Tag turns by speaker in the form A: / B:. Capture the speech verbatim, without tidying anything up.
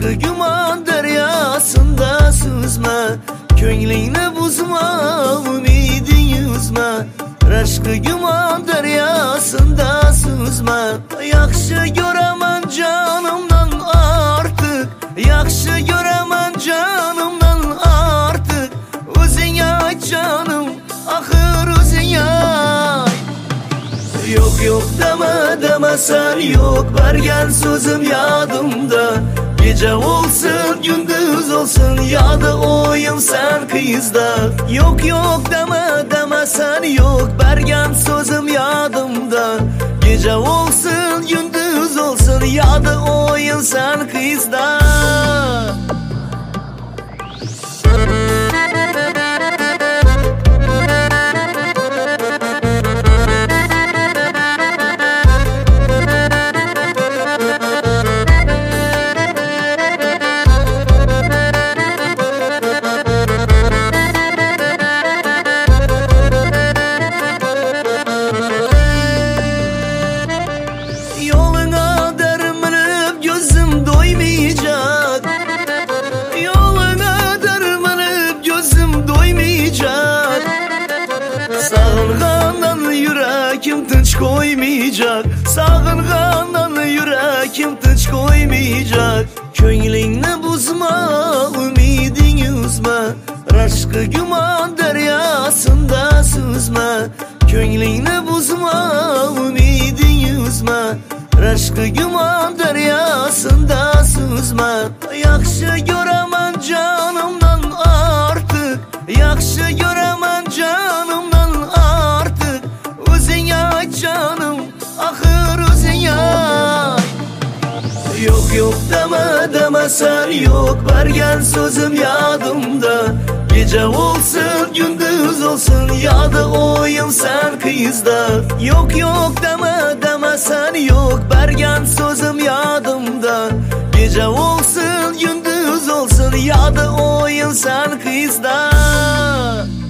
A: Aşkı güman deryasında süzme, Könglingni buzma, umidin yüzme. Aşkı güman deryasında süzme, Yaxşı göremen canımdan artık, Yaxşı göremen canımdan artık. Özüne ait canım, ahır özüne ait. Yok yok deme deme sen yok, bergen sözüm yadımda. Gece olsun gündüz olsun, yadı oyum sen kızda. Yok yok deme deme sen yok, bergen sözüm yadımda. Gece olsun gündüz olsun, yadı oyum sen kızda. Sağınğandan yürekim tinç koymayacak, Sağınğandan yürekim tinç koymayacak. Könglingni buzma, umidin yüzme. Aşkı güman deryasında süzme, Könglingni buzma, umidin yüzme. Aşkı güman deryasında süzme. Yaxşı göremen canımdan artık, Yaxşı göremen canımdan artık. Özüne ait canım, ahır özüne ait. Yok yok deme deme sen yok, bergen sözüm yadımda. Gece olsun gündüz olsun, yadı oyum sen kızda. Yok yok deme deme sen yok, bergen sözüm yadımda. Gece olsun gündüz olsun, yadı oyum sen kızda.